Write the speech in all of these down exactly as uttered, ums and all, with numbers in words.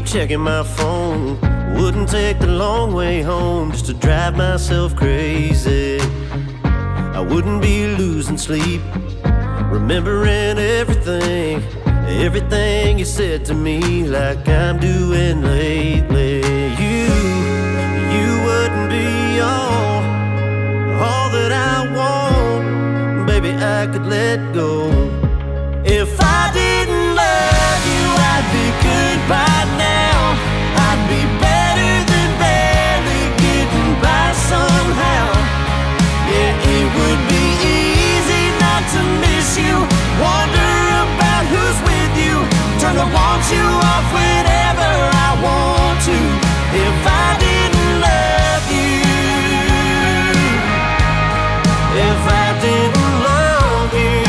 keep checking my phone. Wouldn't take the long way home just to drive myself crazy. I wouldn't be losing sleep, remembering everything, everything you said to me, like I'm doing lately. You, you wouldn't be all, all that I want. Baby, I could let go. If I didn't love you, I'd be good by now. I'd be better than barely getting by somehow. Yeah, it would be easy not to miss you, wonder about who's with you, turn the want you off whenever I want to. If I didn't love you, if I didn't love you.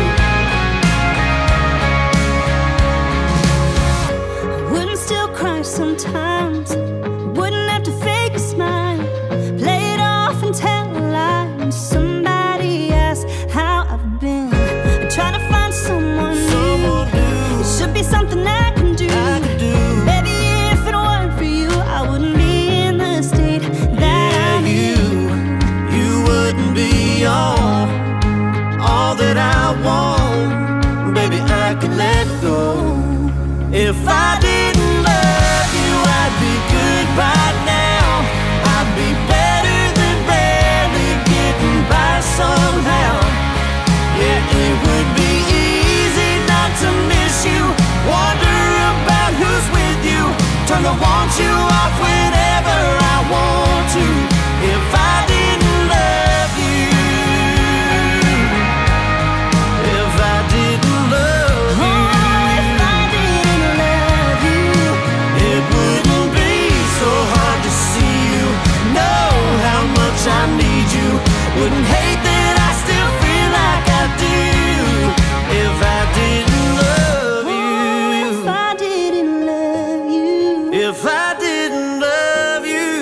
I wouldn't still cry sometimes, wouldn't have to fake a smile, play it off and tell a lie. When somebody asks how I've been, I'm trying to find someone new. It should be something I can do. I could do. Baby, if it weren't for you, I wouldn't be in the state that Yeah, I'm you, in. you wouldn't be all, all that I want. Baby, I could let go. If I didn't love you, I'd be good by now. I'd be better than barely getting by somehow. Yeah, it would be easy not to miss you, wonder about who's with you, turn the want you off whenever I want to. If I didn't love you, if I didn't love you, Oh, if I didn't love you, it wouldn't be so hard to see you, know how much I need you, wouldn't hate that I still feel like I do. If I didn't love oh, if you, I didn't love you, if I didn't love you.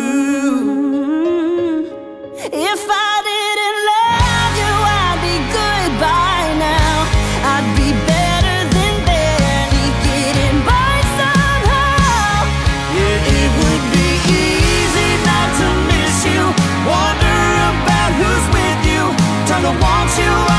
Mm. If I didn't love you, I'd be good by now. I'd be better than barely getting by somehow. Yeah, it would be easy not to miss you, wonder about who's with you, turn to want you